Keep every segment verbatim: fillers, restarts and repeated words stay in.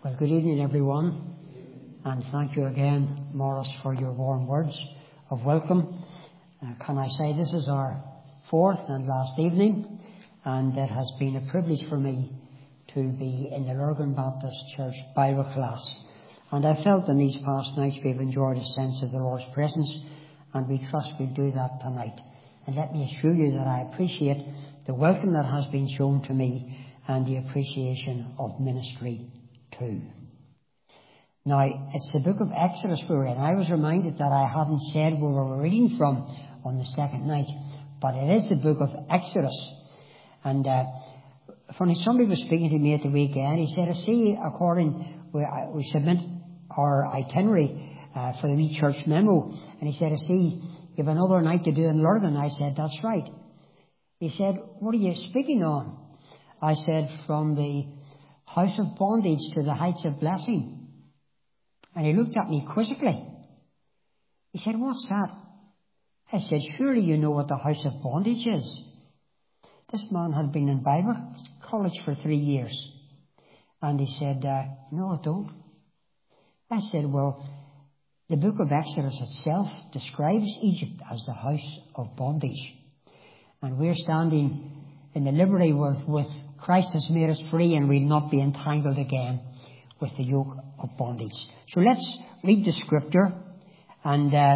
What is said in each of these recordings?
Well, good evening, everyone, and thank you again, Morris, for your warm words of welcome. Uh, can I say this is our fourth and last evening, and it has been a privilege for me to be in the Lurgan Baptist Church Bible class. And I felt in these past nights we've enjoyed a sense of the Lord's presence, and we trust we'll do that tonight. And let me assure you that I appreciate the welcome that has been shown to me and the appreciation of ministry too. Now, it's the book of Exodus we're in. I was reminded that I hadn't said where we were reading from on the second night, but it is the book of Exodus. And uh, funny, somebody was speaking to me at the weekend. He said, I see, according, we, we submit our itinerary uh, for the wee church memo, and he said, I see you have another night to do in Lurgan. I said, that's right. He said, what are you speaking on? I said, from the house of bondage to the heights of blessing. And he looked at me quizzically. He said, what's that? I said, surely you know what the house of bondage is. This man had been in Bible college for three years. And he said, uh, no, I don't. I said, well, the book of Exodus itself describes Egypt as the house of bondage. And we're standing in the liberty with, with Christ has made us free, and we'll not be entangled again with the yoke of bondage. So let's read the scripture. And uh,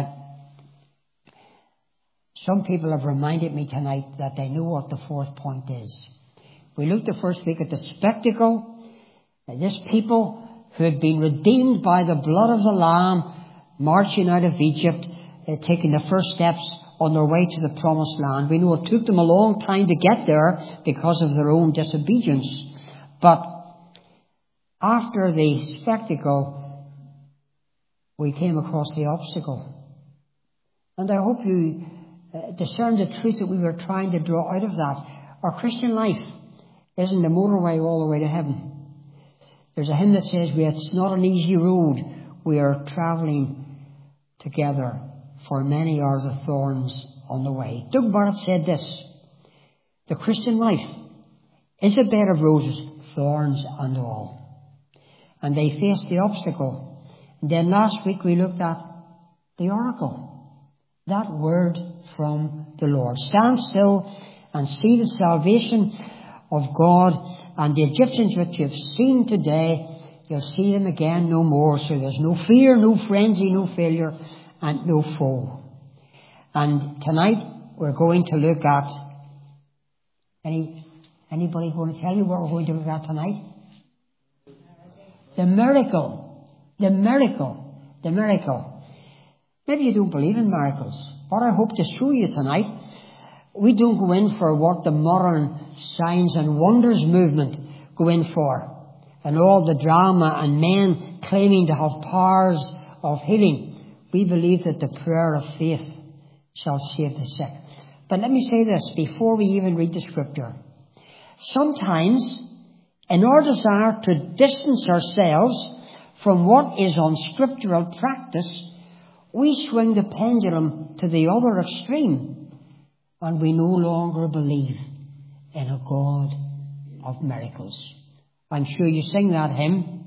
some people have reminded me tonight that they know what the fourth point is. We looked the first week at the spectacle. This people who had been redeemed by the blood of the Lamb, marching out of Egypt, uh, taking the first steps on their way to the promised land. We know it took them a long time to get there because of their own disobedience. But after the spectacle, we came across the obstacle. And I hope you uh, discern the truth that we were trying to draw out of that. Our Christian life isn't a motorway all the way to heaven. There's a hymn that says, it's not an easy road. We are travelling together, for many are the thorns on the way. Doug Barrett said this: the Christian life is a bed of roses, thorns and all. And they faced the obstacle. And then last week we looked at the oracle, that word from the Lord. Stand still and see the salvation of God, and the Egyptians which you've seen today, you'll see them again no more. So there's no fear, no frenzy, no failure, and no foe. And tonight we're going to look at, any anybody going to tell you what we're going to look at tonight? The miracle. The miracle. The miracle. Maybe you don't believe in miracles. What I hope to show you tonight, we don't go in for what the modern signs and wonders movement go in for, and all the drama and men claiming to have powers of healing. We believe that the prayer of faith shall save the sick. But let me say this before we even read the scripture. Sometimes, in our desire to distance ourselves from what is unscriptural practice, we swing the pendulum to the other extreme, and we no longer believe in a God of miracles. I'm sure you sing that hymn.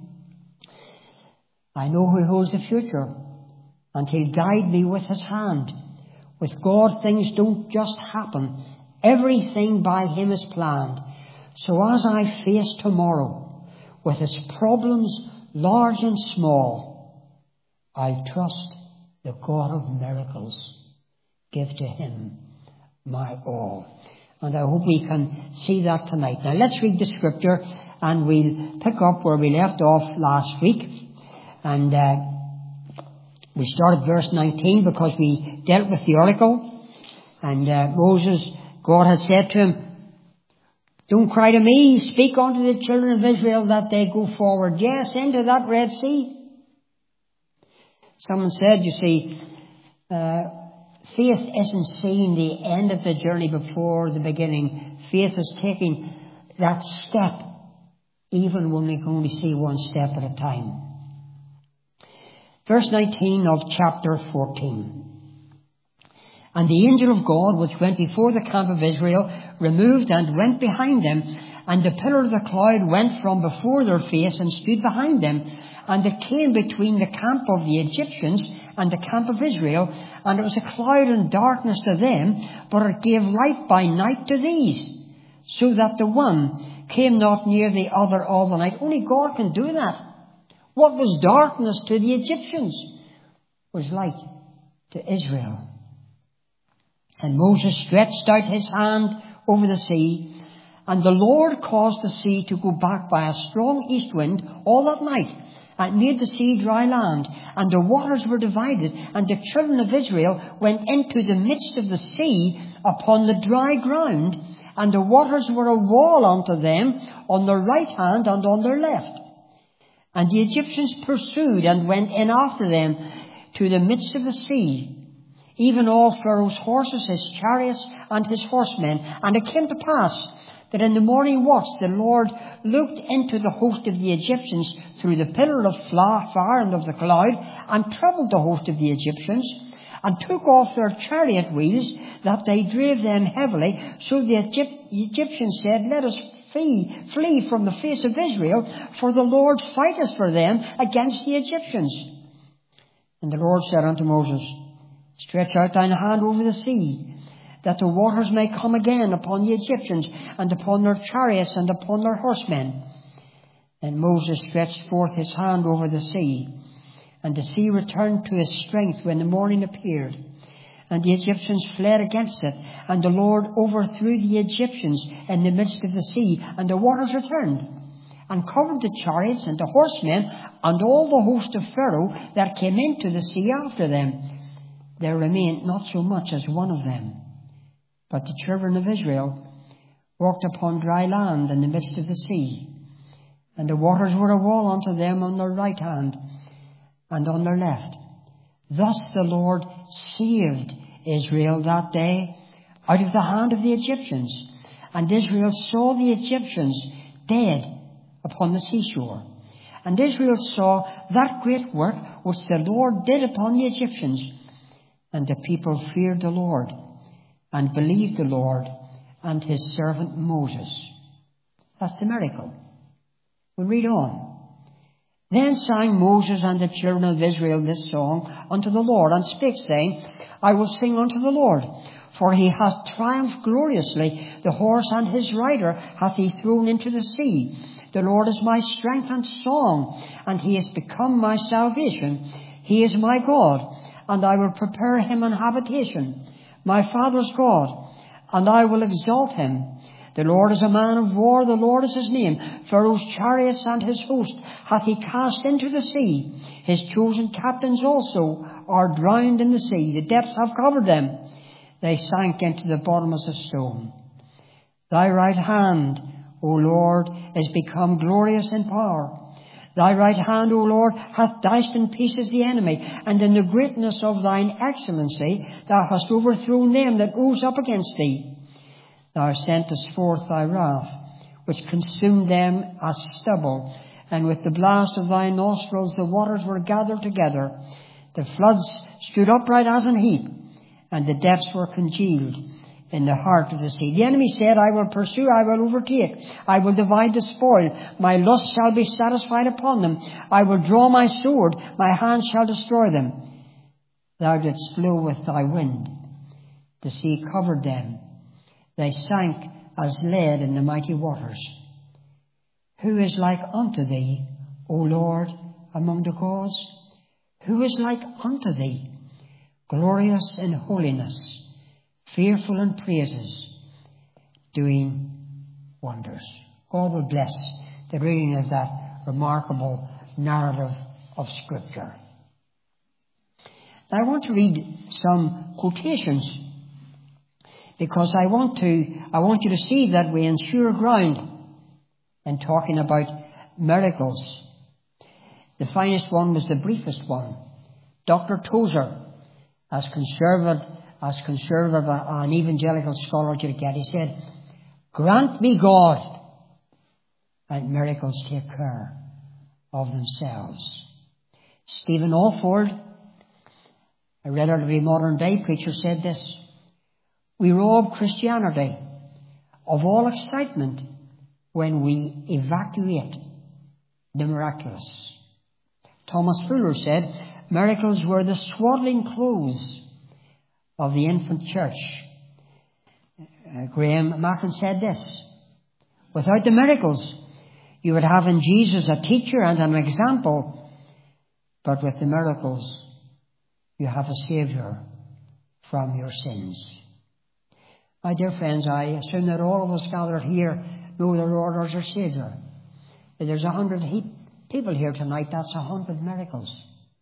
I know who holds the future, and he'll guide me with his hand. With God, things don't just happen. Everything by him is planned. So as I face tomorrow, with its problems large and small, I trust the God of miracles. Give to him my all. And I hope we can see that tonight. Now let's read the scripture, and we'll pick up where we left off last week. And uh, we started verse nineteen because we dealt with the oracle. And uh, Moses, God had said to him, don't cry to me, speak unto the children of Israel that they go forward. Yes, into that Red Sea. Someone said, you see, uh, faith isn't seeing the end of the journey before the beginning. Faith is taking that step, even when we can only see one step at a time. Verse nineteen of chapter fourteen. And the angel of God, which went before the camp of Israel, removed and went behind them, And the pillar of the cloud went from before their face and stood behind them. And it came between the camp of the Egyptians and the camp of Israel. And it was a cloud and darkness to them, but it gave light by night to these, so that the one came not near the other all the night. Only God can do that. What was darkness to the Egyptians was light to Israel. And Moses stretched out his hand over the sea, and the Lord caused the sea to go back by a strong east wind all that night, and made the sea dry land, and the waters were divided, and the children of Israel went into the midst of the sea upon the dry ground, and the waters were a wall unto them on their right hand and on their left. And the Egyptians pursued and went in after them to the midst of the sea, even all Pharaoh's horses, his chariots, and his horsemen. And it came to pass that in the morning watch the Lord looked into the host of the Egyptians through the pillar of fire and of the cloud, and troubled the host of the Egyptians, and took off their chariot wheels, that they drave them heavily. So the Egypt- Egyptians said, Let us flee, flee from the face of Israel, for the Lord fighteth for them against the Egyptians. And the Lord said unto Moses, Stretch out thine hand over the sea, that the waters may come again upon the Egyptians, and upon their chariots, and upon their horsemen. And Moses stretched forth his hand over the sea, and the sea returned to its strength when the morning appeared. And the Egyptians fled against it, and the Lord overthrew the Egyptians in the midst of the sea, and the waters returned, and covered the chariots and the horsemen, and all the host of Pharaoh that came into the sea after them. There remained not so much as one of them. But the children of Israel walked upon dry land in the midst of the sea, and the waters were a wall unto them on their right hand and on their left. Thus the Lord saved Israel that day out of the hand of the Egyptians. And Israel saw the Egyptians dead upon the seashore. And Israel saw that great work which the Lord did upon the Egyptians. And the people feared the Lord, and believed the Lord and his servant Moses. That's the miracle. We'll read on. Then sang Moses and the children of Israel this song unto the Lord, and spake, saying, I will sing unto the Lord, for he hath triumphed gloriously. The horse and his rider hath he thrown into the sea. The Lord is my strength and song, and he is become my salvation. He is my God, and I will prepare him an habitation, my father's God, and I will exalt him. The Lord is a man of war, the Lord is his name. Pharaoh's chariots and his host hath he cast into the sea. His chosen captains also are drowned in the sea. The depths have covered them. They sank into the bottom as a stone. Thy right hand, O Lord, is become glorious in power. Thy right hand, O Lord, hath dashed in pieces the enemy, and in the greatness of thine excellency thou hast overthrown them that rose up against thee. Thou sentest forth thy wrath, which consumed them as stubble, and with the blast of thy nostrils the waters were gathered together. The floods stood upright as an heap, and the depths were congealed in the heart of the sea. The enemy said, I will pursue, I will overtake, I will divide the spoil. My lust shall be satisfied upon them. I will draw my sword, my hand shall destroy them. Thou didst blow with thy wind. The sea covered them. They sank as lead in the mighty waters. Who is like unto thee, O Lord, among the gods? Who is like unto thee, glorious in holiness, fearful in praises, doing wonders? God will bless the reading of that remarkable narrative of Scripture. Now I want to read some quotations, because I want to, I want you to see that we ensure ground in talking about miracles. The finest one was the briefest one. Doctor Tozer, as conservative, as conservative an evangelical scholar you get, he said, grant me God, and miracles take care of themselves. Stephen Alford, a relatively modern day preacher, said this: we rob Christianity of all excitement when we evacuate the miraculous. Thomas Fuller said, miracles were the swaddling clothes of the infant church. Uh, Graham Machen said this, without the miracles, you would have in Jesus a teacher and an example, but with the miracles, you have a Saviour from your sins. My dear friends, I assume that all of us gathered here know the Lord as our Saviour. If there's a hundred he- people here tonight, that's a hundred miracles.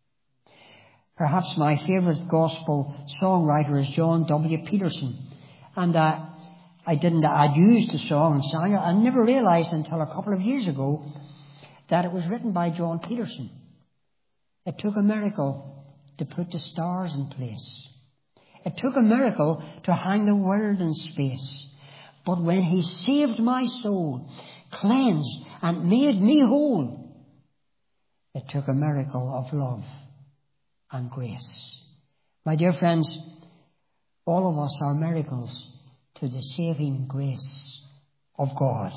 Perhaps my favourite gospel songwriter is John W. Peterson. And uh, I didn't, I'd used the song and sang it. I never realised until a couple of years ago that it was written by John Peterson. It took a miracle to put the stars in place. It took a miracle to hang the world in space. But when he saved my soul, cleansed and made me whole, it took a miracle of love and grace. My dear friends, all of us are miracles to the saving grace of God.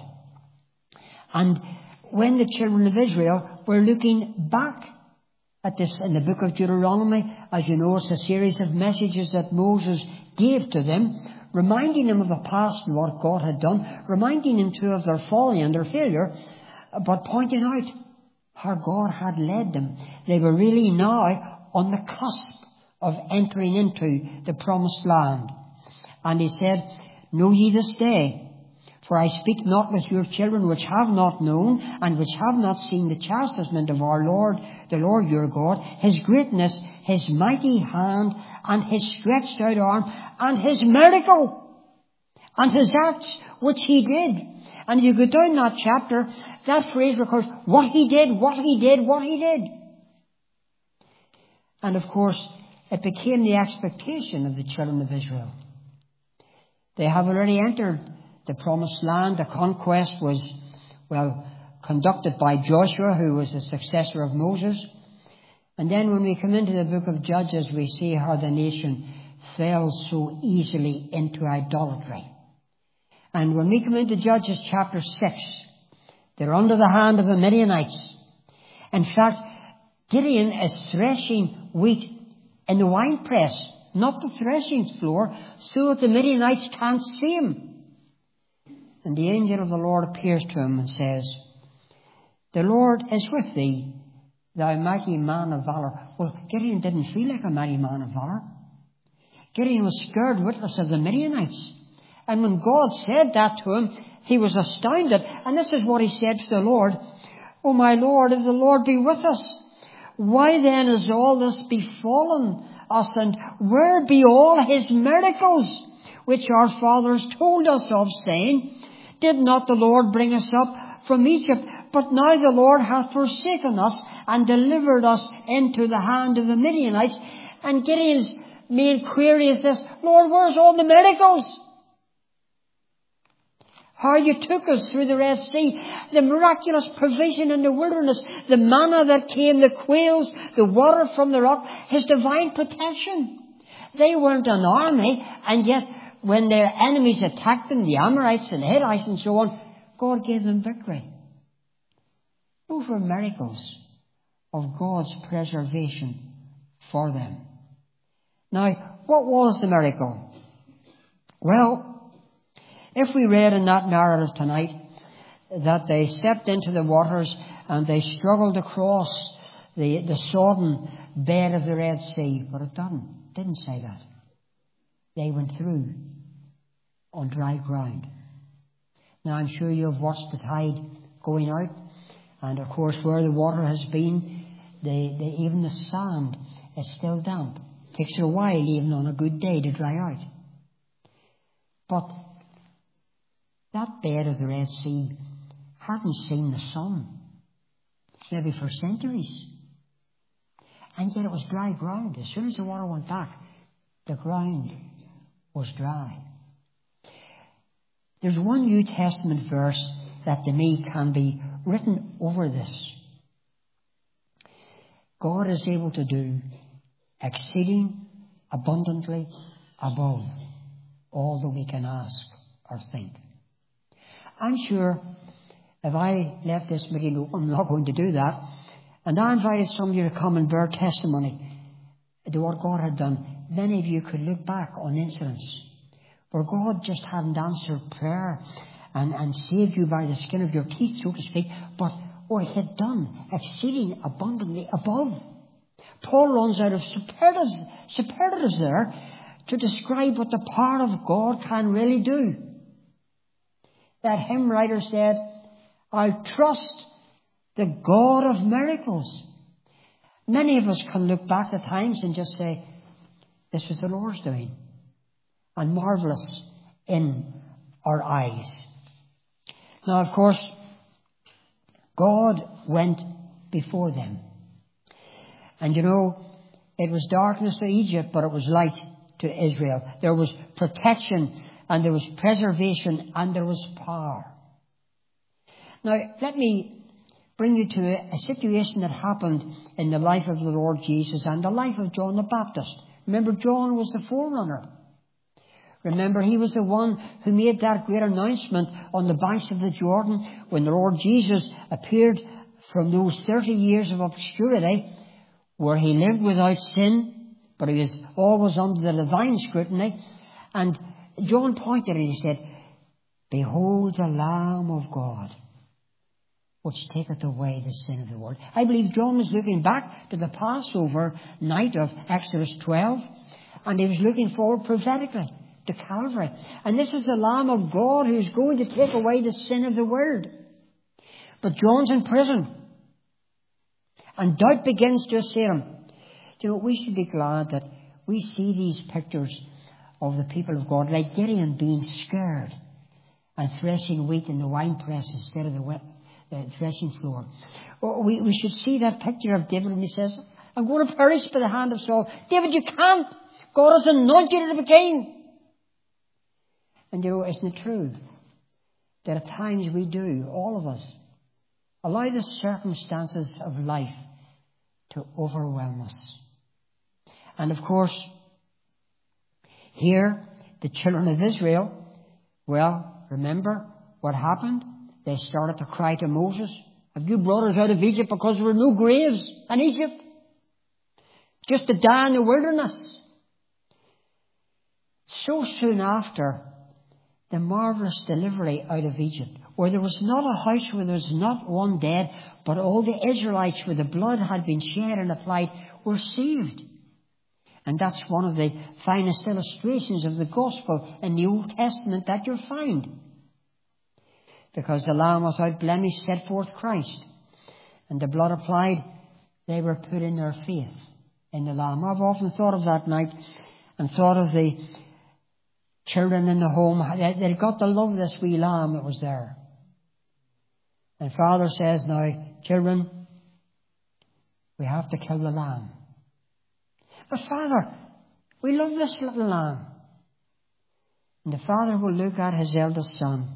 And when the children of Israel were looking back at this in the book of Deuteronomy, as you know, it's a series of messages that Moses gave to them, reminding them of the past and what God had done, reminding them too of their folly and their failure, but pointing out how God had led them. They were really now on the cusp of entering into the promised land. And he said, know ye this day, for I speak not with your children which have not known, and which have not seen the chastisement of our Lord, the Lord your God, his greatness, his mighty hand, and his stretched out arm, and his miracle, and his acts which he did. And you go down that chapter, that phrase records what he did, what he did, what he did. And of course, it became the expectation of the children of Israel. They have already entered the promised land. The conquest was, well, conducted by Joshua, who was the successor of Moses. And then when we come into the book of Judges, we see how the nation fell so easily into idolatry. And when we come into Judges chapter six, they're under the hand of the Midianites. In fact, Gideon is threshing wheat in the winepress, not the threshing floor, so that the Midianites can't see him. And the angel of the Lord appears to him and says, the Lord is with thee, thou mighty man of valour. Well, Gideon didn't feel like a mighty man of valour. Gideon was scared witless of the Midianites. And when God said that to him, he was astounded. And this is what he said to the Lord, O my Lord, if the Lord be with us, why then is all this befallen us? And where be all his miracles, which our fathers told us of, saying, did not the Lord bring us up from Egypt? But now the Lord hath forsaken us and delivered us into the hand of the Midianites. And Gideon's main query is this, Lord, where's all the miracles? How you took us through the Red Sea, the miraculous provision in the wilderness, the manna that came, the quails, the water from the rock, his divine protection. They weren't an army, and yet when their enemies attacked them, the Amorites and Hittites and so on, God gave them victory. Those were miracles of God's preservation for them. Now, what was the miracle? Well, if we read in that narrative tonight that they stepped into the waters and they struggled across the, the sodden bed of the Red Sea, but it didn't, didn't say that. They went through on dry ground. Now I'm sure you've watched the tide going out, and of course where the water has been, the, the, even the sand is still damp. It takes a while even on a good day to dry out. But that bed of the Red Sea hadn't seen the sun, maybe for centuries. And yet it was dry ground. As soon as the water went back, the ground was dry. There's one New Testament verse that to me can be written over this. God is able to do exceeding abundantly above all that we can ask or think. I'm sure if I left this meeting open, I'm not going to do that, and I invited somebody to come and bear testimony to what God had done, many of you could look back on incidents where God just hadn't answered prayer and, and saved you by the skin of your teeth, so to speak, but what He had done exceeding abundantly above. Paul runs out of superlatives, superlatives there to describe what the power of God can really do. That hymn writer said, I trust the God of miracles. Many of us can look back at times and just say, this was the Lord's doing, and marvellous in our eyes. Now, of course, God went before them. And you know, it was darkness to Egypt, but it was light to Israel. There was protection, and there was preservation, and there was power. Now, let me bring you to a, a situation that happened in the life of the Lord Jesus and the life of John the Baptist. Remember, John was the forerunner. Remember, he was the one who made that great announcement on the banks of the Jordan when the Lord Jesus appeared from those thirty years of obscurity where He lived without sin, but He was always under the divine scrutiny. And John pointed and he said, behold the Lamb of God, which taketh away the sin of the world. I believe John was looking back to the Passover night of Exodus twelve, and he was looking forward prophetically to Calvary. And this is the Lamb of God who is going to take away the sin of the world. But John's in prison, and doubt begins to assail him. You know, we should be glad that we see these pictures of the people of God, like Gideon being scared and threshing wheat in the winepress instead of the wet the threshing floor. Oh, we, we should see that picture of David when he says, I'm going to perish by the hand of Saul. David, you can't. God has anointed you to be king. And you know, isn't it true that at times we do, all of us, allow the circumstances of life to overwhelm us. And of course, here, the children of Israel, well, remember what happened? They started to cry to Moses, have you brought us out of Egypt because there were no graves in Egypt? Just to die in the wilderness. So soon after the marvellous delivery out of Egypt, where there was not a house where there was not one dead, but all the Israelites where the blood had been shed and applied were saved. And that's one of the finest illustrations of the gospel in the Old Testament that you'll find. Because the Lamb without blemish set forth Christ. And the blood applied, they were put in their faith in the Lamb. I've often thought of that night and thought of the children in the home. They, they got to love this wee lamb that was there. And Father says now, children, we have to kill the lamb. But Father, we love this little lamb. And the Father will look at his eldest son,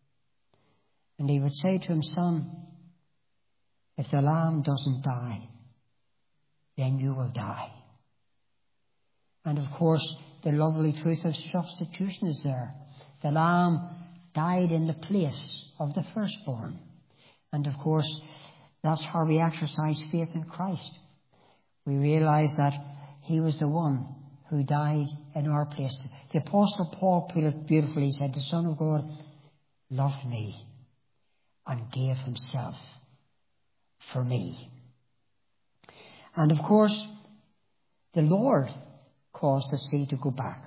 and he would say to him, son, if the lamb doesn't die, then you will die. And of course, the lovely truth of substitution is there. The lamb died in the place of the firstborn. And of course, that's how we exercise faith in Christ. We realize that He was the one who died in our place. The Apostle Paul put it beautifully. He said, the Son of God loved me and gave Himself for me. And of course, the Lord caused the sea to go back.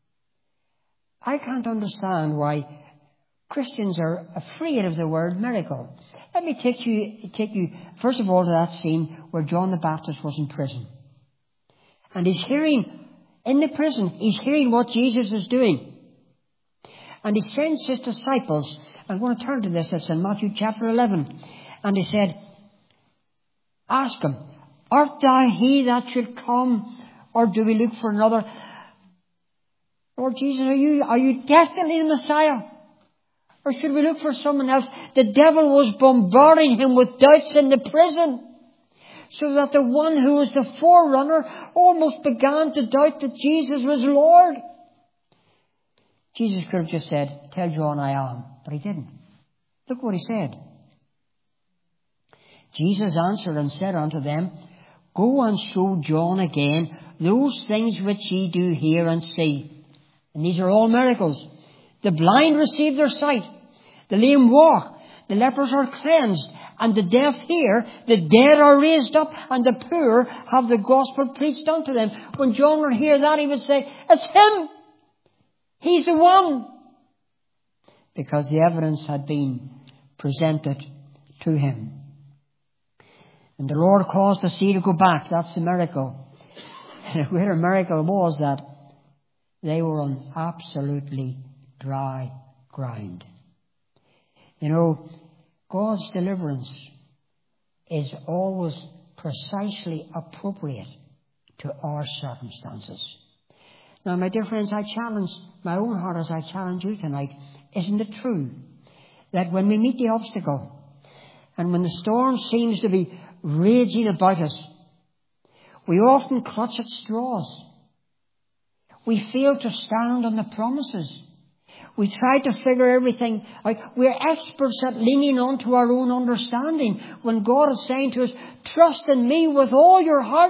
I can't understand why Christians are afraid of the word miracle. Let me take you, take you first of all to that scene where John the Baptist was in prison. And he's hearing, in the prison, he's hearing what Jesus is doing. And he sends his disciples. I'm going to turn to this. It's in Matthew chapter eleven. And he said, ask him, art thou he that should come, or do we look for another? Lord Jesus, are you, are you definitely the Messiah? Or should we look for someone else? The devil was bombarding him with doubts in the prison, so that the one who was the forerunner almost began to doubt that Jesus was Lord. Jesus could have just said, tell John I am. But He didn't. Look what He said. Jesus answered and said unto them, Go and show John again those things which ye do hear and see. And these are all miracles. The blind receive their sight. The lame walk. The lepers are cleansed. And the deaf hear. The dead are raised up. And the poor have the gospel preached unto them. When John would hear that, he would say, It's him. He's the one. Because the evidence had been presented to him. And the Lord caused the sea to go back. That's the miracle. And a greater miracle was that they were on absolutely dry ground. You know, God's deliverance is always precisely appropriate to our circumstances. Now, my dear friends, I challenge my own heart as I challenge you tonight. Isn't it true that when we meet the obstacle and when the storm seems to be raging about us, we often clutch at straws. We fail to stand on the promises. We try to figure everything out. We're experts at leaning on to our own understanding when God is saying to us, Trust in me with all your heart.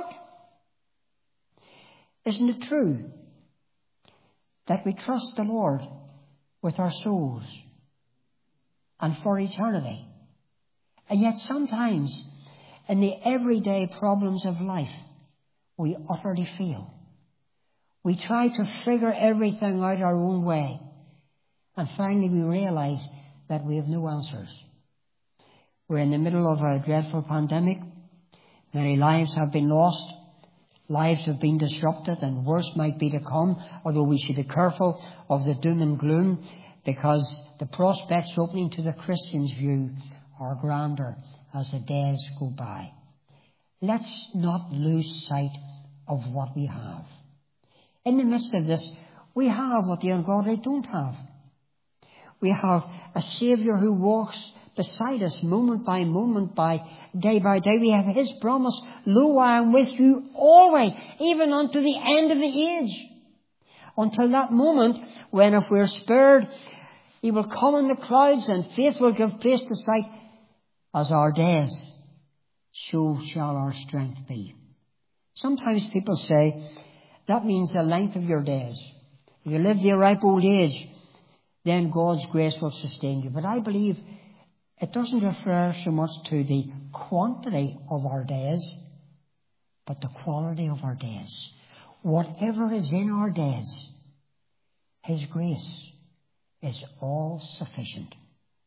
Isn't it true that we trust the Lord with our souls and for eternity? And yet sometimes in the everyday problems of life, we utterly fail. We try to figure everything out our own way. And finally we realize that we have no answers. We're in the middle of a dreadful pandemic. Many lives have been lost. Lives have been disrupted, and worse might be to come, although we should be careful of the doom and gloom, because the prospects opening to the Christian's view are grander as the days go by. Let's not lose sight of what we have. In the midst of this, we have what the ungodly don't have. We have a Saviour who walks beside us moment by moment, by day by day. We have His promise, Lo, I am with you always, even unto the end of the age. Until that moment when, if we're spared, He will come in the clouds and faith will give place to sight. As our days, so shall our strength be. Sometimes people say, that means the length of your days. If you live to a ripe old age, then God's grace will sustain you. But I believe it doesn't refer so much to the quantity of our days, but the quality of our days. Whatever is in our days, His grace is all sufficient.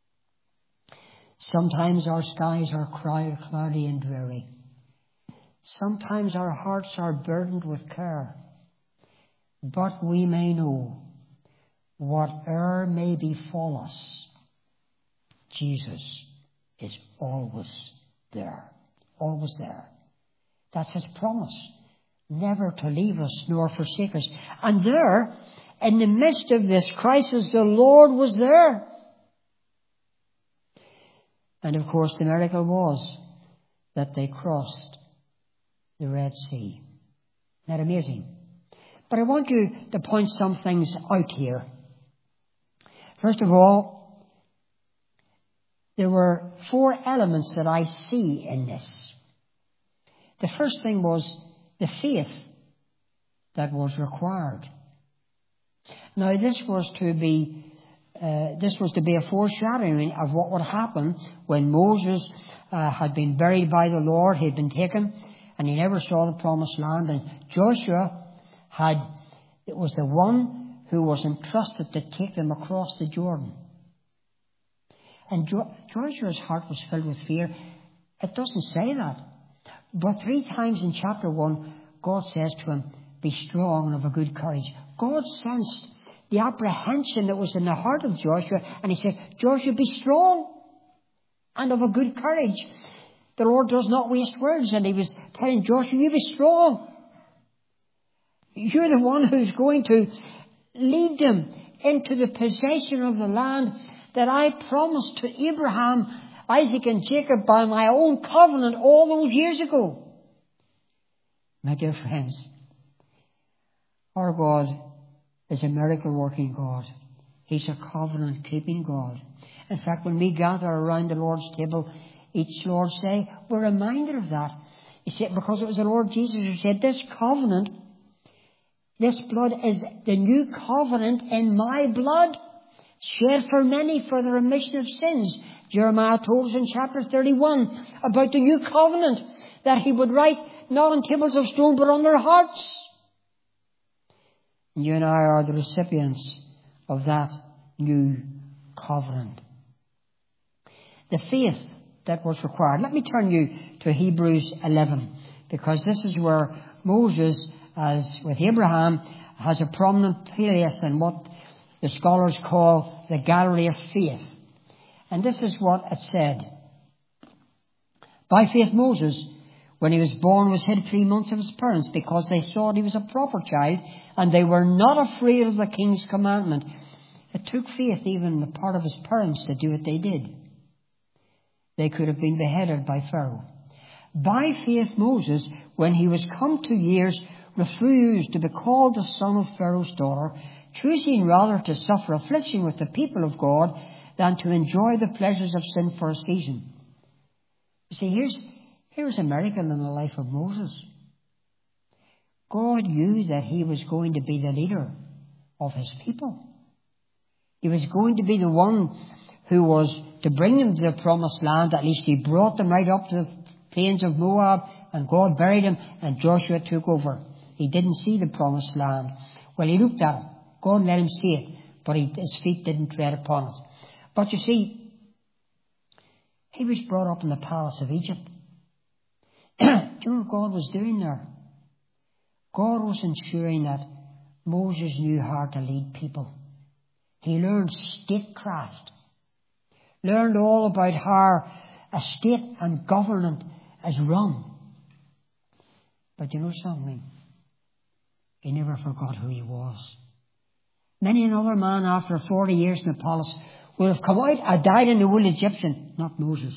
Sometimes our skies are cloudy and dreary. Sometimes our hearts are burdened with care. But we may know, whatever may befall us, Jesus is always there. Always there. That's His promise. Never to leave us nor forsake us. And there, in the midst of this crisis, the Lord was there. And of course the miracle was that they crossed the Red Sea. Isn't that amazing? But I want you to point some things out here. First of all, there were four elements that I see in this. The first thing was the faith that was required. Now this was to be Uh, this was to be a foreshadowing of what would happen when Moses uh, had been buried by the Lord. He had been taken and he never saw the promised land. And Joshua had, it was the one who was entrusted to take them across the Jordan. And jo- Joshua's heart was filled with fear. It doesn't say that. But three times in chapter one, God says to him, be strong and of a good courage. God sensed the apprehension that was in the heart of Joshua. And He said, Joshua, be strong and of a good courage. The Lord does not waste words. And He was telling Joshua, you be strong. You're the one who's going to lead them into the possession of the land that I promised to Abraham, Isaac and Jacob by my own covenant all those years ago. My dear friends, our God is a miracle-working God. He's a covenant-keeping God. In fact, when we gather around the Lord's table, each Lord's Day, we're reminded of that. He said, because it was the Lord Jesus who said, this covenant, this blood is the new covenant in my blood, shed for many for the remission of sins. Jeremiah told us in chapter thirty-one about the new covenant that he would write not on tables of stone but on their hearts. And you and I are the recipients of that new covenant. The faith that was required. Let me turn you to Hebrews eleven, because this is where Moses, as with Abraham, has a prominent place in what the scholars call the gallery of faith. And this is what it said. By faith Moses, when he was born, was hid three months of his parents, because they thought he was a proper child, and they were not afraid of the king's commandment. It took faith even on the part of his parents to do what they did. They could have been beheaded by Pharaoh. By faith Moses, when he was come to years, refused to be called the son of Pharaoh's daughter, choosing rather to suffer affliction with the people of God than to enjoy the pleasures of sin for a season. You see, here's, here's a miracle in the life of Moses. God knew that he was going to be the leader of his people. He was going to be the one who was to bring them to the promised land. At least he brought them right up to the plains of Moab, and God buried him, and Joshua took over. He didn't see the promised land. Well, he looked at it. God let him see it, but he, his feet didn't tread upon it. But you see, he was brought up in the palace of Egypt. Do you know what God was doing there? God was ensuring that Moses knew how to lead people. He learned statecraft. Learned all about how a state and government is run. But you know something? He never forgot who he was. Many another man after forty years in the palace would have come out and died in the wool Egyptian, not Moses.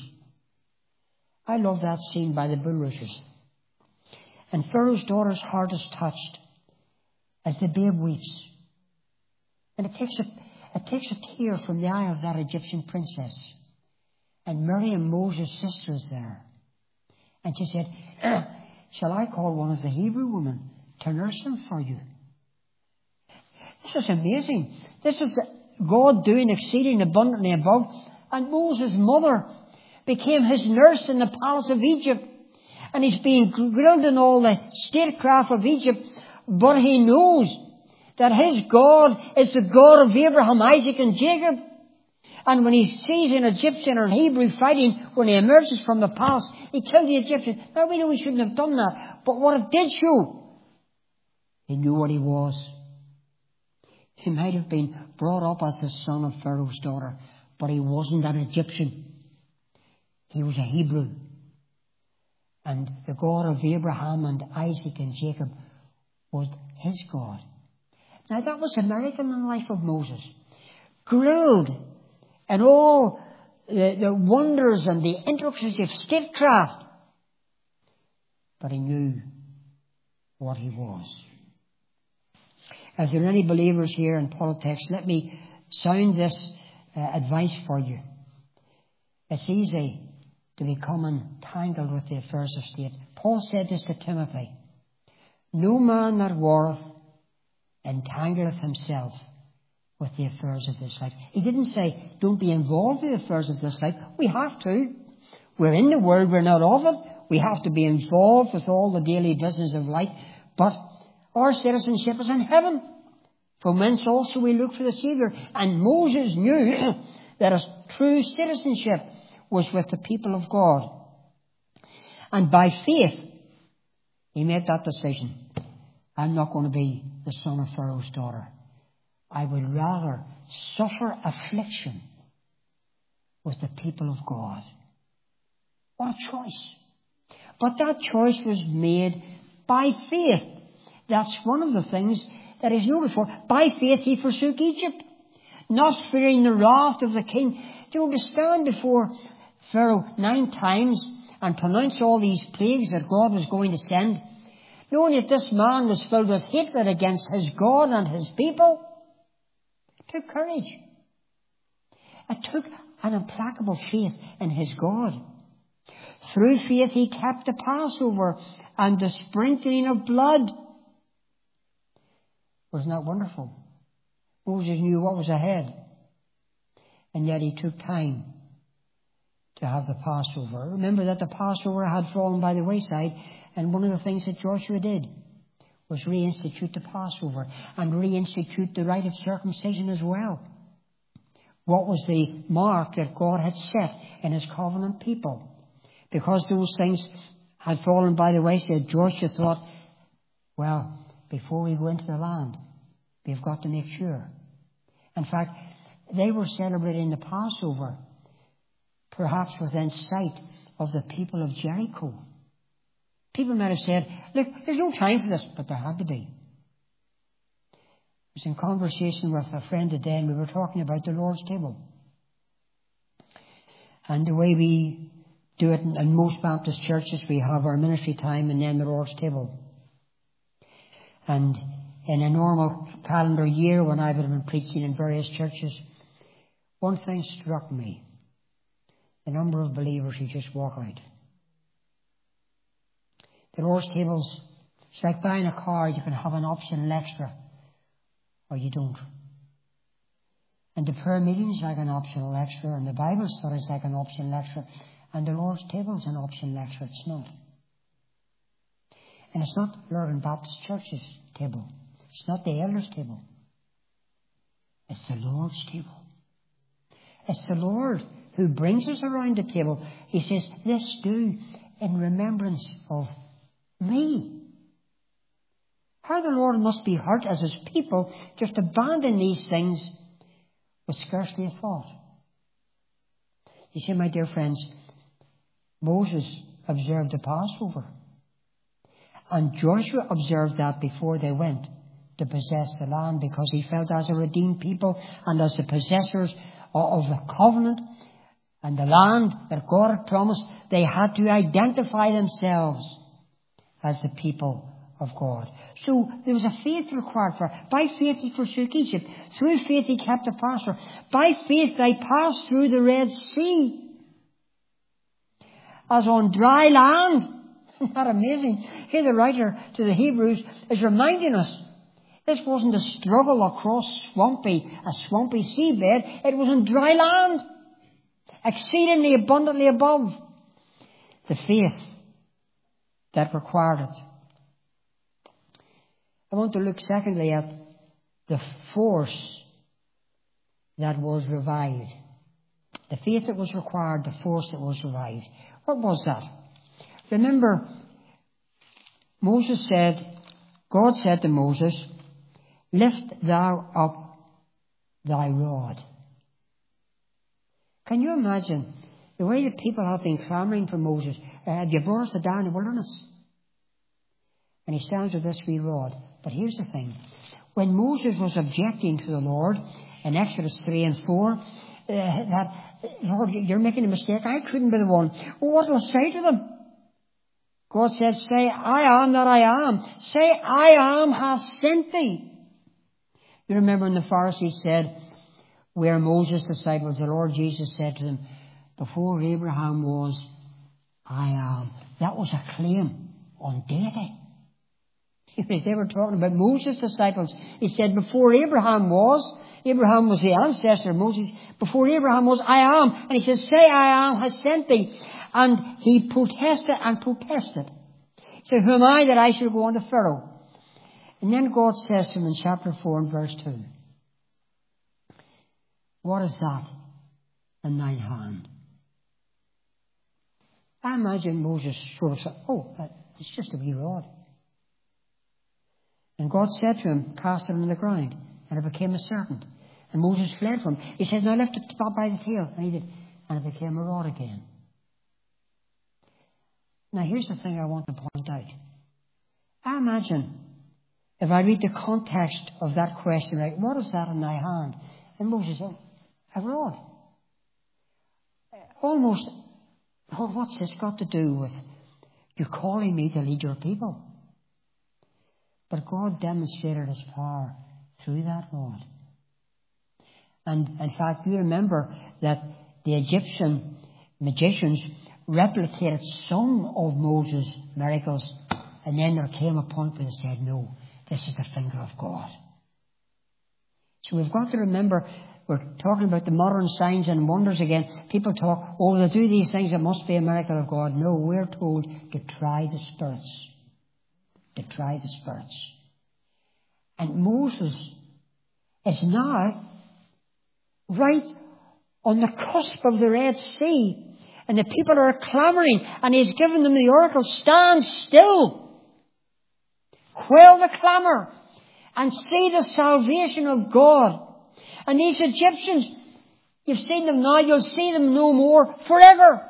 I love that scene by the bulrushes. And Pharaoh's daughter's heart is touched as the babe weeps. And it takes a, it takes a tear from the eye of that Egyptian princess. And Miriam, Moses' sister, is there. And she said, shall I call one of the Hebrew women to nurse him for you? This is amazing. This is God doing exceeding abundantly above. And Moses' mother became his nurse in the palace of Egypt. And he's being grilled in all the statecraft of Egypt. But he knows that his God is the God of Abraham, Isaac and Jacob. And when he sees an Egyptian or an Hebrew fighting, when he emerges from the palace, he killed the Egyptian. Now we know he shouldn't have done that. But what it did show, he knew what he was. He might have been brought up as the son of Pharaoh's daughter, but he wasn't an Egyptian. He was a Hebrew. And the God of Abraham and Isaac and Jacob was his God. Now that was a miracle in the life of Moses. Grilled in all the, the wonders and the intricacies of statecraft. But he knew what he was. If there are any believers here in politics, let me sound this uh, advice for you. It's easy to become entangled with the affairs of state. Paul said this to Timothy. No man that warreth entangleth himself with the affairs of this life. He didn't say, don't be involved in the affairs of this life. We have to. We're in the world, we're not of it. We have to be involved with all the daily business of life. But our citizenship is in heaven, from whence also we look for the Saviour. And Moses knew that his true citizenship was with the people of God. And by faith, he made that decision. I'm not going to be the son of Pharaoh's daughter. I would rather suffer affliction with the people of God. What a choice. But that choice was made by faith. That's one of the things that is noted for. By faith he forsook Egypt, not fearing the wrath of the king. Do you know, to stand before Pharaoh nine times and pronounce all these plagues that God was going to send, knowing that this man was filled with hatred against his God and his people, it took courage. It took an implacable faith in his God. Through faith he kept the Passover and the sprinkling of blood. Wasn't that wonderful? Moses knew what was ahead. And yet he took time to have the Passover. Remember that the Passover had fallen by the wayside, and one of the things that Joshua did was reinstitute the Passover and reinstitute the rite of circumcision as well. What was the mark that God had set in his covenant people? Because those things had fallen by the wayside, Joshua thought, well, before we go into the land, we've got to make sure. In fact, they were celebrating the Passover, perhaps within sight of the people of Jericho. People might have said, look, there's no time for this, but there had to be. I was in conversation with a friend today, and we were talking about the Lord's table. And the way we do it in, in most Baptist churches, we have our ministry time and then the Lord's table. And in a normal calendar year, when I would have been preaching in various churches, one thing struck me. The number of believers who just walk out. The Lord's tables, it's like buying a car. You can have an optional extra, or you don't. And the prayer meeting is like an optional extra, and the Bible study is like an optional extra, and the Lord's table is an optional extra. It's not. And it's not Lurgan Baptist Church's table. It's not the elders' table. It's the Lord's table. It's the Lord who brings us around the table. He says, this do in remembrance of me. How the Lord must be hurt as his people just abandon these things was scarcely a thought. You see, my dear friends, Moses observed the Passover. And Joshua observed that before they went to possess the land, because he felt as a redeemed people and as the possessors of the covenant and the land that God had promised, they had to identify themselves as the people of God. So there was a faith required for it. By faith he forsook Egypt. Through faith he kept the Passover. By faith they passed through the Red Sea as on dry land. Isn't that amazing? Here the writer to the Hebrews is reminding us this wasn't a struggle across swampy, a swampy seabed. It was on dry land, exceedingly abundantly above the faith that required it. I want to look secondly at the force that was revived. The faith that was required, the force that was revived. What was that? Remember, Moses said, God said to Moses, lift thou up thy rod. Can you imagine the way that people have been clamouring for Moses? Uh, you brought us down in the wilderness. And he stands with this wee rod. But here's the thing. When Moses was objecting to the Lord in Exodus three and four, uh, that, Lord, you're making a mistake. I couldn't be the one. Well, what will I say to them? God said, say, I am that I am. Say, I am hath sent thee. You remember when the Pharisees said, where Moses' disciples, the Lord Jesus said to them, before Abraham was, I am. That was a claim on deity. They were talking about Moses' disciples. He said, before Abraham was, Abraham was the ancestor of Moses. Before Abraham was, I am. And he says, say, I am has sent thee. And he protested and protested. He said, who am I that I should go unto Pharaoh? And then God says to him in chapter four and verse two, what is that in thine hand? I imagine Moses sort of said, oh, it's just a wee rod. And God said to him, cast it on the ground. And it became a serpent. And Moses fled from him. He said, now lift it by the tail. And he did. And it became a rod again. Now here's the thing I want to point out. I imagine if I read the context of that question, right, what is that in thy hand? And Moses said, a rod. Almost, oh, what's this got to do with you calling me to lead your people? But God demonstrated his power through that rod. And in fact, you remember that the Egyptian magicians replicated some of Moses' miracles, and then there came a point where they said, no, this is the finger of God. So we've got to remember, we're talking about the modern signs and wonders again. People talk, oh, they do these things, it must be a miracle of God. No, we're told to try the spirits. To try the spirits. And Moses is now right on the cusp of the Red Sea. And the people are clamouring, and he's given them the oracle, stand still. Quell the clamour and see the salvation of God. And these Egyptians, you've seen them now, you'll see them no more forever.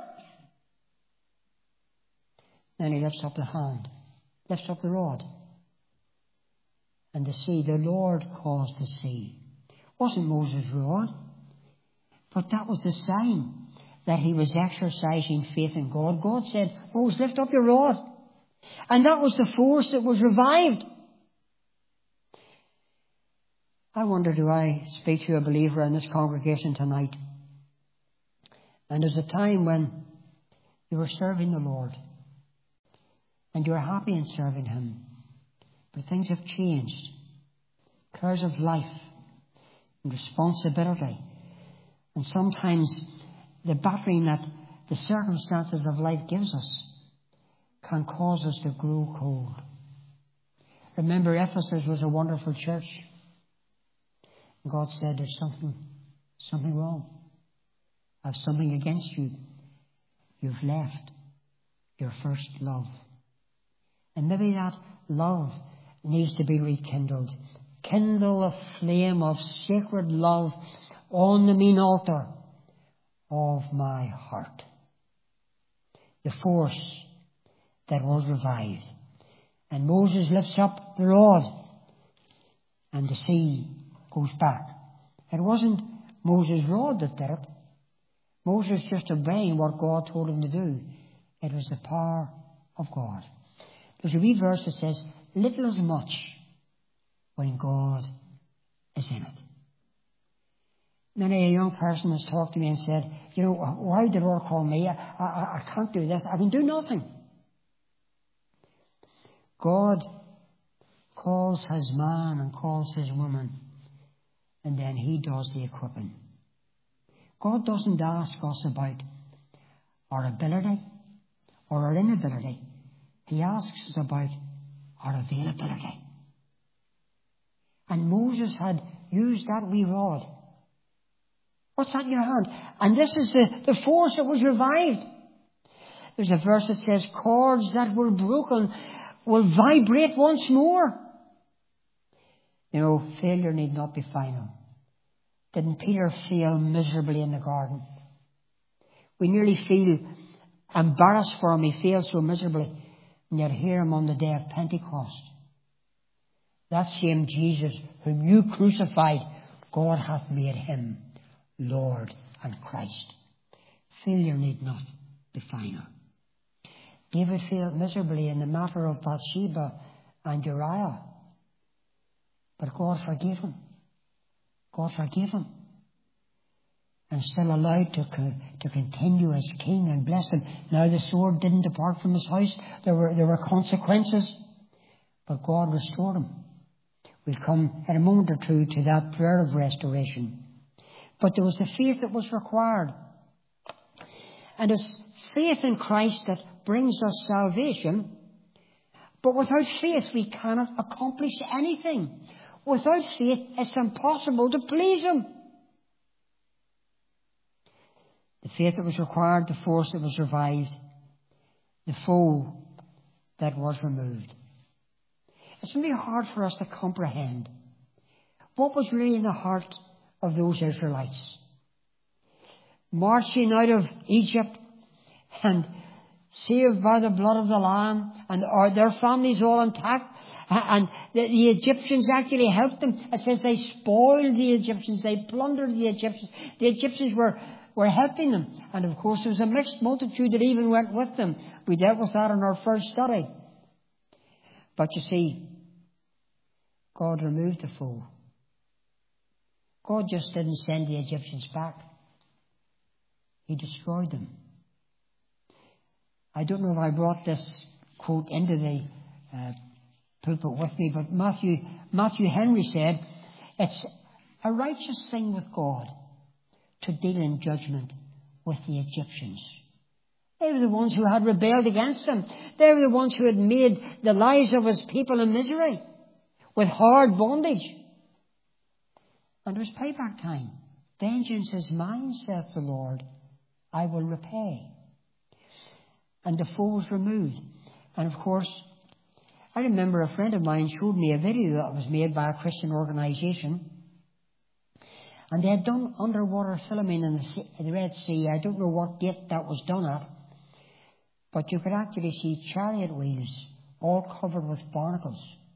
Then he lifts up the hand, lifts up the rod. And the sea, the Lord caused the sea. It wasn't Moses' rod, but that was the sign that he was exercising faith in God. God said, Moses, lift up your rod. And that was the force that was revived. I wonder, do I speak to a believer in this congregation tonight? And there's a time when you were serving the Lord and you were happy in serving Him, but things have changed. Cares of life and responsibility, and sometimes the battering that the circumstances of life gives us can cause us to grow cold. Remember, Ephesus was a wonderful church. God said, there's something, something wrong. I have something against you. You've left your first love. And maybe that love needs to be rekindled. Kindle a flame of sacred love on the mean altar of my heart. The force that was revived. And Moses lifts up the rod, and the sea goes back. It wasn't Moses' rod that did it. Moses just obeying what God told him to do. It was the power of God. There's a wee verse that says, little as much when God is in it. Many a young person has talked to me and said, you know, why did the Lord call me? I, I, I can't do this. I can do nothing. God calls His man and calls His woman, and then He does the equipping. God doesn't ask us about our ability or our inability. He asks us about our availability. And Moses had used that wee rod. What's that in your hand? And this is the, the force that was revived. There's a verse that says, cords that were broken will vibrate once more. You know, failure need not be final. Didn't Peter fail miserably in the garden? We nearly feel embarrassed for him. He failed so miserably. And yet hear him on the day of Pentecost. That same Jesus whom you crucified, God hath made Him Lord and Christ. Failure need not be final. David failed miserably in the matter of Bathsheba and Uriah. But God forgave him. God forgave him. And still allowed to, to continue as king and bless him. Now the sword didn't depart from his house. There were, there were consequences. But God restored him. We'll come in a moment or two to that prayer of restoration. But there was the faith that was required. And it's faith in Christ that brings us salvation. But without faith we cannot accomplish anything. Without faith it's impossible to please Him. The faith that was required, the force that was revived, the foe that was removed. It's really hard for us to comprehend what was really in the heart of those Israelites. Marching out of Egypt and saved by the blood of the Lamb, and are their families all intact, and the, the Egyptians actually helped them. It says they spoiled the Egyptians, they plundered the Egyptians. The Egyptians were, were helping them, and of course there was a mixed multitude that even went with them. We dealt with that in our first study. But you see, God removed the foe. God just didn't send the Egyptians back. He destroyed them. I don't know if I brought this quote into the uh, pulpit with me, but Matthew, Matthew Henry said, it's a righteous thing with God to deal in judgment with the Egyptians. They were the ones who had rebelled against him. They were the ones who had made the lives of his people in misery with hard bondage. And it was payback time. Vengeance is mine, saith the Lord. I will repay. And the foe was removed. And of course, I remember a friend of mine showed me a video that was made by a Christian organisation. And they had done underwater filming in the, sea, the Red Sea. I don't know what date that was done at. But you could actually see chariot wheels all covered with barnacles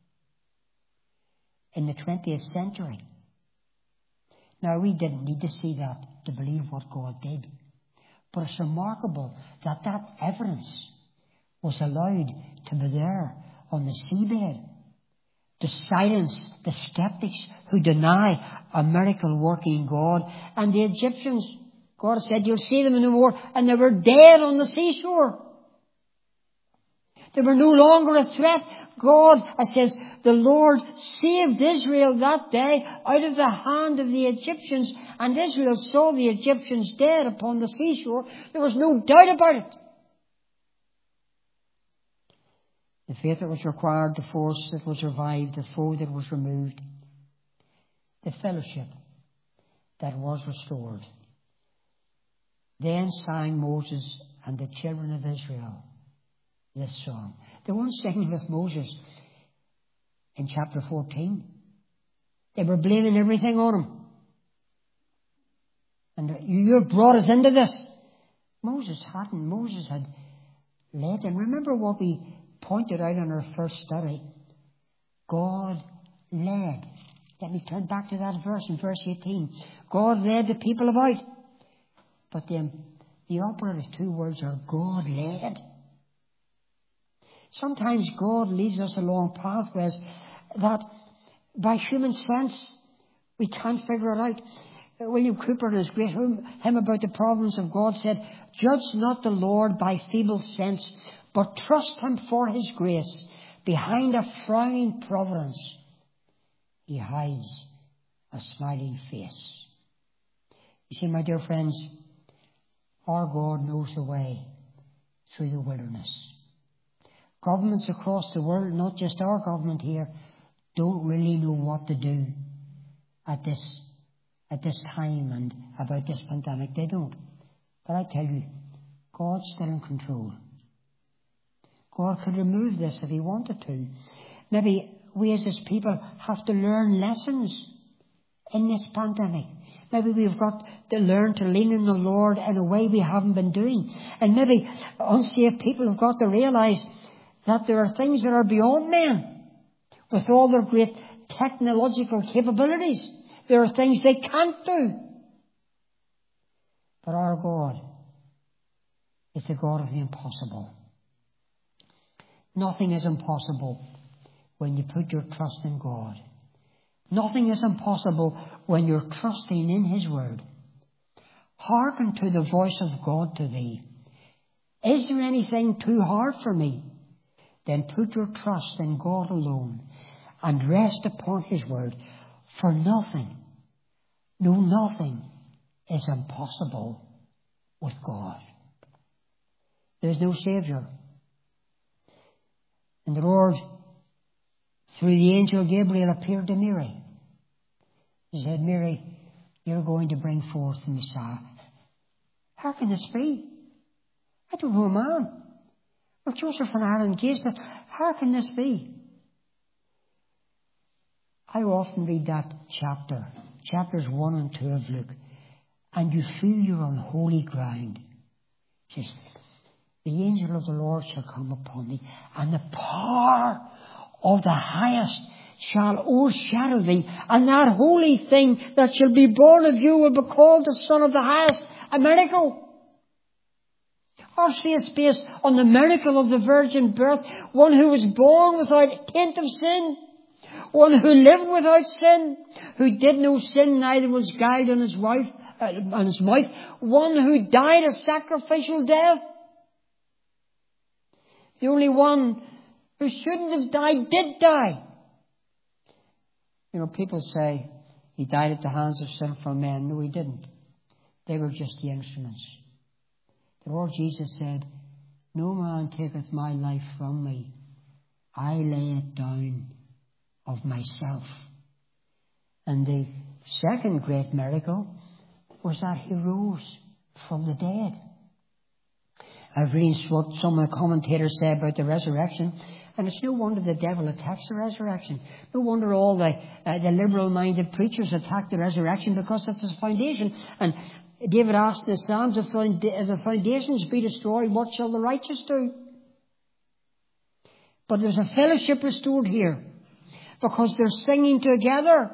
in the twentieth century. Now, we didn't need to see that to believe what God did. But it's remarkable that that evidence was allowed to be there on the seabed to silence the skeptics who deny a miracle-working God. And the Egyptians, God said, you'll see them no more. And they were dead on the seashore. They were no longer a threat. God, it says, the Lord saved Israel that day out of the hand of the Egyptians. And Israel saw the Egyptians dead upon the seashore. There was no doubt about it. The faith that was required, the force that was revived, the foe that was removed, the fellowship that was restored. Then sang Moses and the children of Israel this song. They weren't singing with Moses in chapter fourteen. They were blaming everything on him. And you brought us into this. Moses hadn't. Moses had led them. Remember what we pointed out in our first study. God led. Let me turn back to that verse in verse eighteen. God led the people about. But the, the operative two words are God led. Sometimes God leads us along pathways that by human sense we can't figure it out. William Cooper in his great hymn about the providence of God said, judge not the Lord by feeble sense, but trust him for his grace. Behind a frowning providence, he hides a smiling face. You see, my dear friends, our God knows the way through the wilderness. Governments across the world, not just our government here, don't really know what to do at this at this time and about this pandemic. They don't. But I tell you, God's still in control. God could remove this if he wanted to. Maybe we as his people have to learn lessons in this pandemic. Maybe we've got to learn to lean on the Lord in a way we haven't been doing. And maybe unsaved people have got to realize that there are things that are beyond men. With all their great technological capabilities, there are things they can't do. But our God is the God of the impossible. Nothing is impossible when you put your trust in God. Nothing is impossible when you're trusting in his word. Hearken to the voice of God to thee. Is there anything too hard for me? Then put your trust in God alone and rest upon his word. For nothing, no nothing is impossible with God. There's no Saviour. And the Lord, through the angel Gabriel, appeared to Mary. He said, Mary, you're going to bring forth the Messiah. How can this be? I don't know a man. Well, Joseph and I are engaged, but how can this be? I often read that chapter, chapters one and two of Luke, and you feel you're on holy ground. It says, the angel of the Lord shall come upon thee, and the power of the highest shall overshadow thee, and that holy thing that shall be born of you will be called the Son of the Highest. A miracle. Our faith is based on the miracle of the virgin birth, one who was born without taint of sin, one who lived without sin, who did no sin, neither was guiled in his wife, uh, on his mouth, one who died a sacrificial death. The only one who shouldn't have died did die. You know, people say he died at the hands of sinful men. No, he didn't. They were just the instruments. The Lord Jesus said, no man taketh my life from me. I lay it down of myself. And the second great miracle was that he rose from the dead. I've read what some of the commentators say about the resurrection, and it's no wonder the devil attacks the resurrection. No wonder all the, uh, the liberal-minded preachers attack the resurrection, because that's his foundation. And David asked in the Psalms, if the foundations be destroyed, what shall the righteous do? But there's a fellowship restored here, because they're singing together.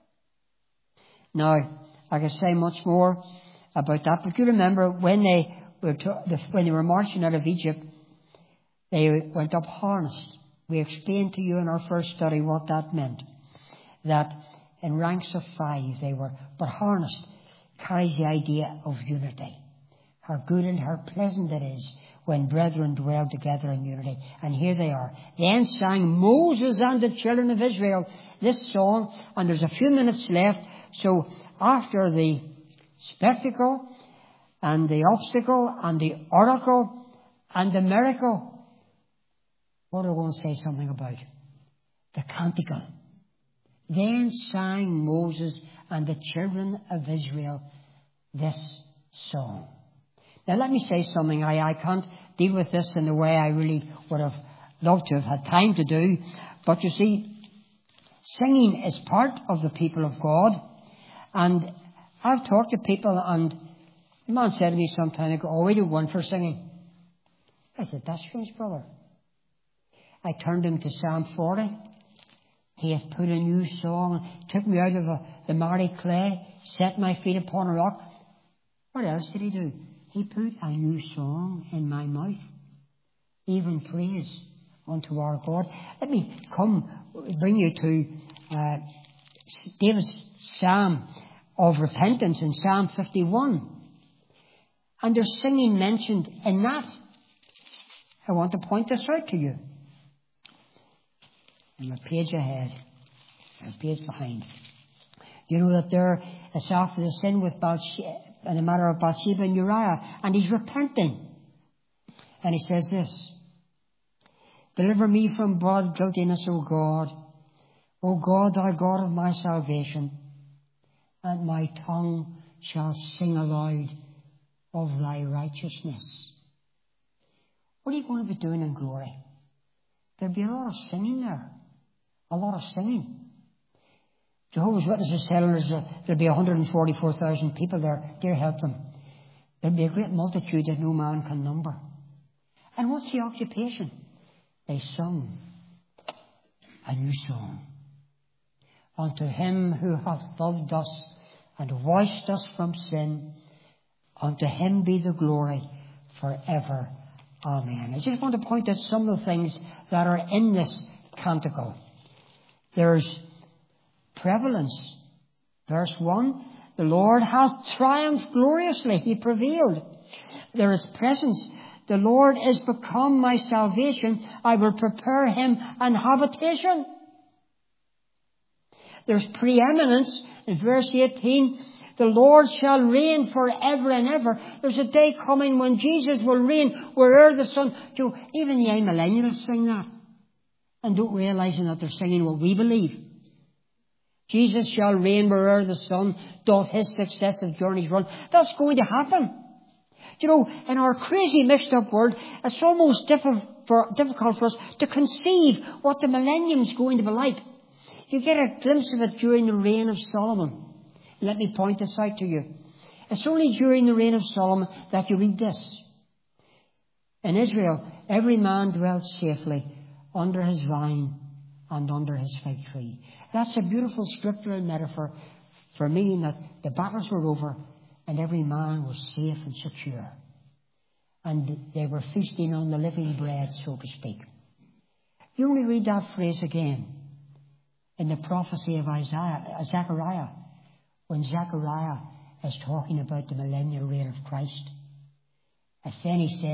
Now, I can say much more about that, but you remember when they were to, when they were marching out of Egypt, they went up harnessed. We explained to you in our first study what that meant. That in ranks of five they were, but harnessed carries the idea of unity. How good and how pleasant it is when brethren dwell together in unity. And here they are. Then sang Moses and the children of Israel this song, and there's a few minutes left. So after the spectacle and the obstacle and the oracle and the miracle, what do I want to say something about? The canticle. Then sang Moses and the children of Israel this song. Now let me say something. I, I can't deal with this in the way I really would have loved to have had time to do. But you see, singing is part of the people of God. And I've talked to people, and the man said to me some time ago, oh, we do one for singing. I said, that's strange, brother. I turned him to Psalm forty. He hath put a new song, took me out of a, the miry clay, set my feet upon a rock. What else did he do? He put a new song in my mouth, even praise unto our God. Let me come, bring you to uh, David's Psalm of repentance in Psalm fifty-one. And there's singing mentioned in that. I want to point this out to you. I'm a page ahead, a page behind. You know that there is after the sin with Bathsheba, in the matter of Bathsheba and Uriah, and he's repenting. And he says this, deliver me from blood guiltiness, O God. O God, thou God of my salvation, and my tongue shall sing aloud of thy righteousness. What are you going to be doing in glory? There'll be a lot of singing there. A lot of singing. Jehovah's Witnesses tell us there'll be one hundred forty-four thousand people there. Dear help them. There'll be a great multitude that no man can number. And what's the occupation? They sung a new song. Unto him who hath loved us and washed us from sin, unto him be the glory forever. Amen. I just want to point out some of the things that are in this canticle. There's prevalence. Verse one, the Lord hath triumphed gloriously. He prevailed. There is presence. The Lord is become my salvation. I will prepare him an habitation. There's preeminence in verse eighteen. The Lord shall reign forever and ever. There's a day coming when Jesus will reign where'er the sun. You know, even the millennials sing that. And don't realize that they're singing what we believe. Jesus shall reign where'er the sun doth his successive journeys run. That's going to happen. You know, in our crazy mixed up world, it's almost difficult for, difficult for us to conceive what the millennium is going to be like. You get a glimpse of it during the reign of Solomon. Let me point this out to you. It's only during the reign of Solomon that you read this. In Israel, every man dwelt safely under his vine and under his fig tree. That's a beautiful scriptural metaphor for meaning that the battles were over and every man was safe and secure. And they were feasting on the living bread, so to speak. You only read that phrase again in the prophecy of Isaiah, Zechariah, when Zechariah is talking about the millennial reign of Christ. And then he says,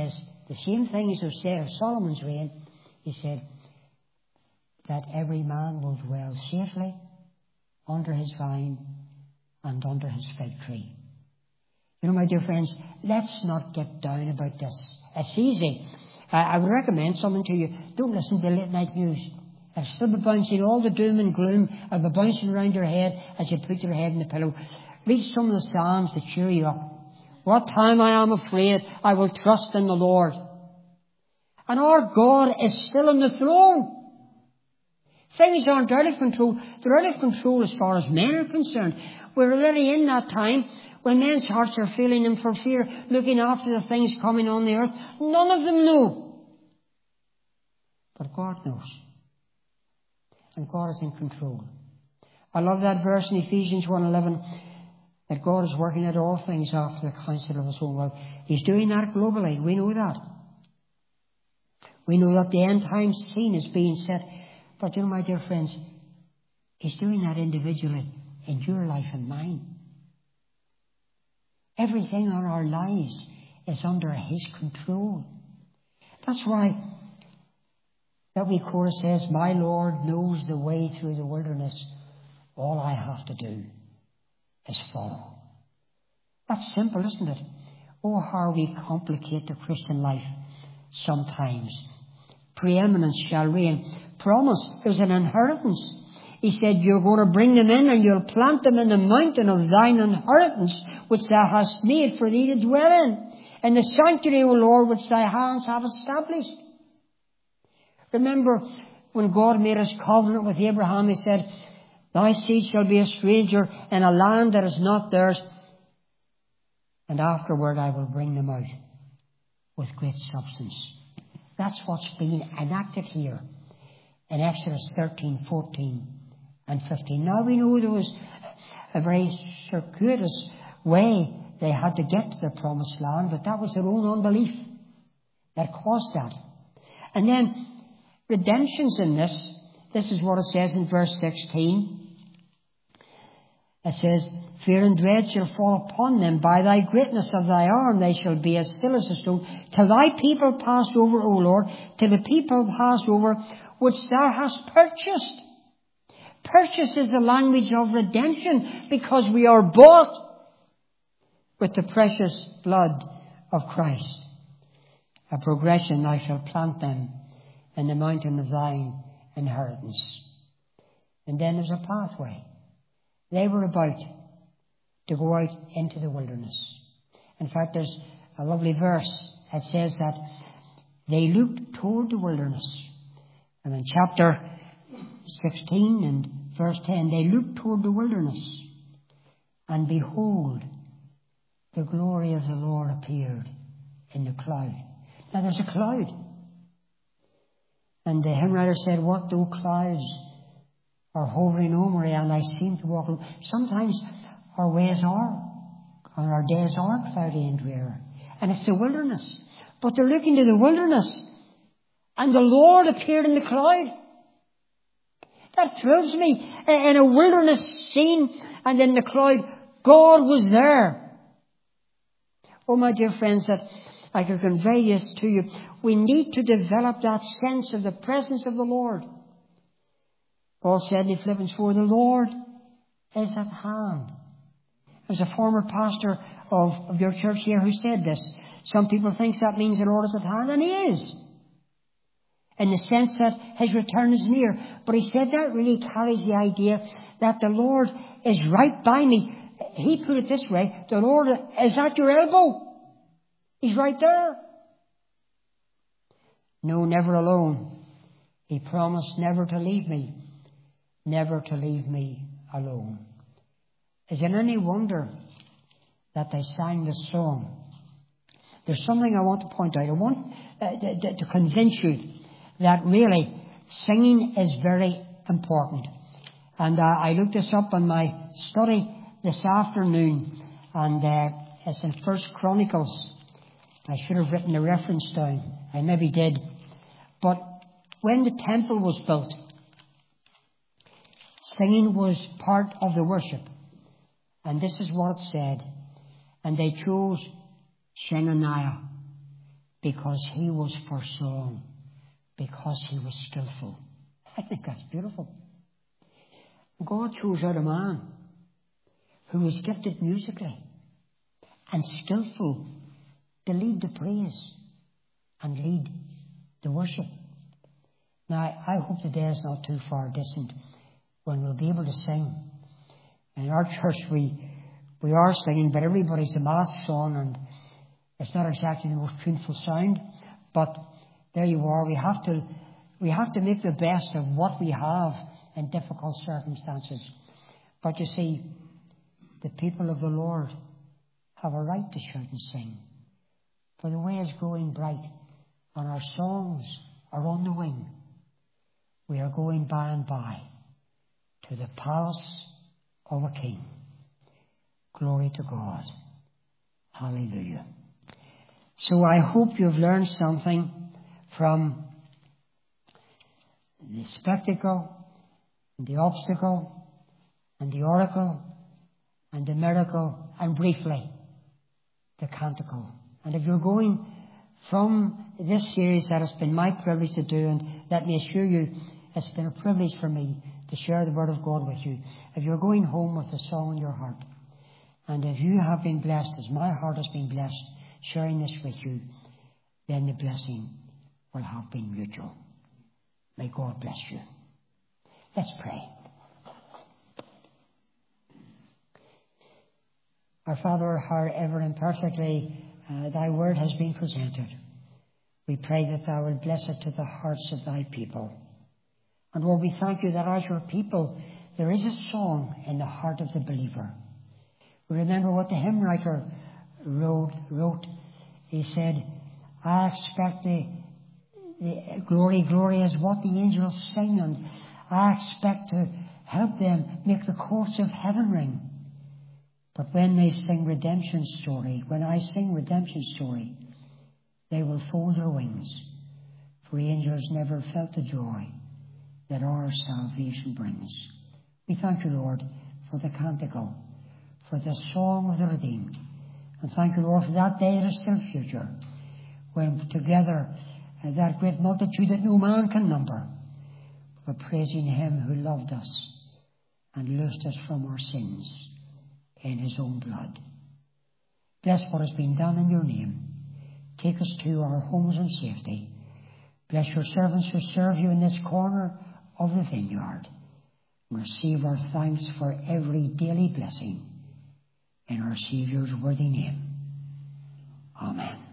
the same thing as of say of Solomon's reign. He said that every man will dwell safely under his vine and under his fig tree. You know, my dear friends, let's not get down about this. It's easy. I, I would recommend something to you. Don't listen to late night news. It'll still be bouncing, all the doom and gloom will be bouncing around your head as you put your head in the pillow. Read some of the Psalms to cheer you up. What time I am afraid, I will trust in the Lord. And our God is still on the throne. Things aren't out of control. They're out of control as far as men are concerned. We're already in that time when men's hearts are failing them for fear, looking after the things coming on the earth. None of them know. But God knows. And God is in control. I love that verse in Ephesians one eleven, that God is working out all things after the counsel of his own will. He's doing that globally. We know that. We know that the end time scene is being set. But you know, my dear friends, he's doing that individually in your life and mine. Everything on our lives is under his control. That's why that wee chorus says, my Lord knows the way through the wilderness. All I have to do is follow. That's simple, isn't it? Oh, how we complicate the Christian life sometimes. Preeminence shall reign. Promise, there's an inheritance. He said, you're going to bring them in and you'll plant them in the mountain of thine inheritance, which thou hast made for thee to dwell in. In the sanctuary, O Lord, which thy hands have established. Remember, when God made his covenant with Abraham, he said, thy seed shall be a stranger in a land that is not theirs. And afterward I will bring them out with great substance. That's what's being enacted here in Exodus thirteen, fourteen and fifteen. Now we know there was a very circuitous way they had to get to the promised land, but that was their own unbelief that caused that. And then redemption's in this. This is what it says in verse sixteen. It says, fear and dread shall fall upon them. By thy greatness of thy arm they shall be as still as a stone. Till thy people pass over, O Lord, till the people pass over which thou hast purchased. Purchase is the language of redemption, because we are bought with the precious blood of Christ. A progression, I shall plant them in the mountain of thine inheritance. And then there's a pathway. They were about to go out into the wilderness. In fact, there's a lovely verse that says that they looked toward the wilderness. And in chapter sixteen and verse ten, they looked toward the wilderness. And behold, the glory of the Lord appeared in the cloud. Now there's a cloud. And the hymn writer said, what though clouds are hovering over me and I seem to walk along. Sometimes our ways are, and our days are cloudy and dreary. And it's the wilderness. But they're looking to the wilderness. And the Lord appeared in the cloud. That thrills me. In a wilderness scene and in the cloud, God was there. Oh, my dear friends, that I can convey this to you. We need to develop that sense of the presence of the Lord. Paul said in Philippians four, the Lord is at hand. There's a former pastor of, of your church here who said this. Some people think that means the Lord is at hand, and he is. In the sense that his return is near. But he said that really carries the idea that the Lord is right by me. He put it this way, the Lord is at your elbow. He's right there. No, never alone. He promised never to leave me. Never to leave me alone. Is it any wonder that they sang this song? There's something I want to point out. I want uh, to, to convince you that really singing is very important. And uh, I looked this up in my study this afternoon, and uh, it's in First Chronicles. I should have written the reference down. I maybe did. But when the temple was built, singing was part of the worship. And this is what it said. And they chose Shechaniah, because he was foresawn, because he was skillful. I think that's beautiful. God chose out a man who was gifted musically and skillful to lead the praise and lead the worship. Now, I hope the day is not too far distant when we'll be able to sing. In our church, we we are singing, but everybody's a mask on, and it's not exactly the most tuneful sound. But there you are. We have to we have to make the best of what we have in difficult circumstances. But you see, the people of the Lord have a right to shout and sing, for the way is growing bright, and our songs are on the wing. We are going by and by to the palace of a king. Glory to God. Hallelujah. So I hope you've learned something from the spectacle, and the obstacle, and the oracle, and the miracle, and briefly, the canticle. And if you're going from this series that has been my privilege to do, and let me assure you, it's been a privilege for me to share the Word of God with you. If you're going home with a song in your heart, and if you have been blessed as my heart has been blessed sharing this with you, then the blessing will have been mutual. May God bless you. Let's pray. Our Father, however imperfectly uh, thy word has been presented, we pray that thou wilt bless it to the hearts of thy people. And Lord, we thank you that as your people, there is a song in the heart of the believer. We remember what the hymn writer wrote. wrote. He said, I expect the, the glory, glory is what the angels sing, and I expect to help them make the courts of heaven ring. But when they sing redemption story, when I sing redemption story, they will fold their wings, for angels never felt the joy that our salvation brings. We thank you, Lord, for the canticle, for the song of the redeemed. And thank you, Lord, for that day that is still future, when together uh, that great multitude that no man can number, were praising him who loved us and loosed us from our sins in his own blood. Bless what has been done in your name. Take us to our homes in safety. Bless your servants who serve you in this corner of the vineyard. Receive our thanks for every daily blessing in our Saviour's worthy name. Amen.